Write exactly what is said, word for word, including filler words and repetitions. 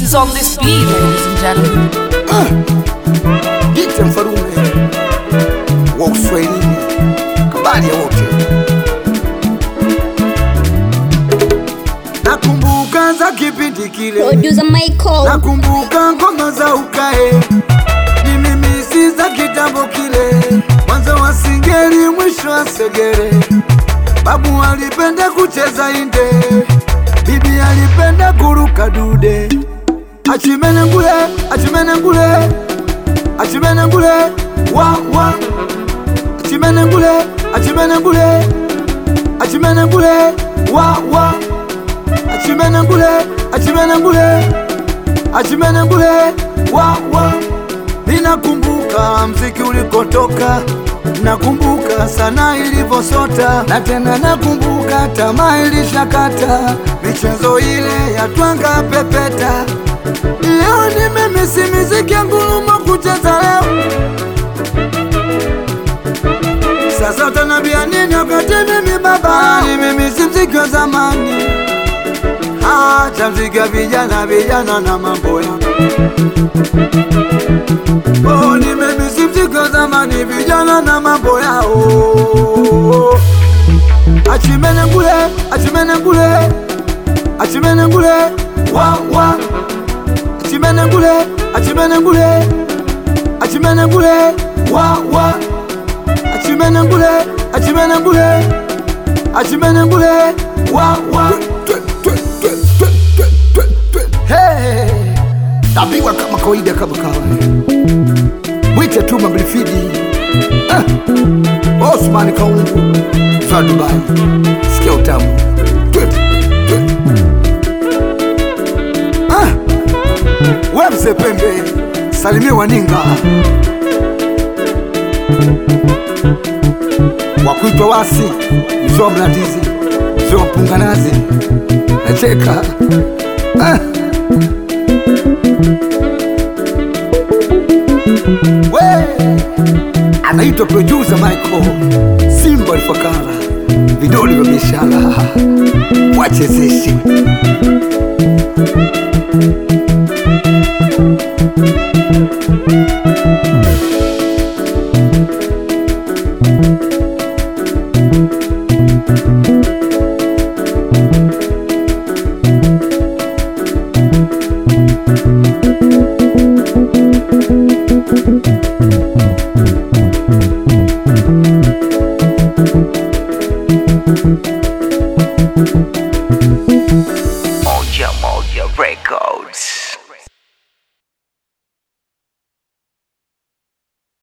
Is on this beat, ladies and gentlemen. Jite mfarume wa Uswahilini, kabali ya wote. Nakumbuka za kipindi kile, Producer Michael. nakumbuka ngoma za ukae, ni mimi si za kitambo kile, mwanzo wa singeli mwisho wa segere. Babu alipenda kucheza inde, bibi alipenda kuruka dude. Achimene ngule, achimene ngule, achimene ngule, wa wa. Achimene ngule, achimene ngule, achimene ngule, wa wa. Achimene ngule, achimene ngule, achimene ngule, wa wa. Ninakumbuka mziki ulikotoka, nakumbuka sana ilivosota, na tena nakumbuka tamaa ilishakata, michezo ile ya twanga pepeta. Leo ni mimi si miziki ya nguruma kucheza leo. Sasa utanambia nini wakati mimi baba? Ni mimi si mziki wa zamani, acha mziki wa vijana vijana na mambo ya. Oh, ni mimi si mziki wa zamani, vijana na mambo yao. Achimene ngule, achimene ngule, achimene ngule, wa wa. Achimene ngule, achimene ngule, achimene ngule, wa wa. Achimene ngule, achimene ngule, achimene ngule, wa wa. Hey, napigwa kama kawaida kama kawaida. Mwite tu Magrifidi, ah, Osman Kaungu, za Dubai. Sikia utamu. Ah, Wemse Pembe, salimie Waninga, wakuitwa Wasi, mzoa Mlandizi, mzoa Mpunganazi, nacheka. Ah, we, anaitwa producer Michael, Simba Alfakara, vidoli vya mishara, wachezeshi. Moja Moja Records.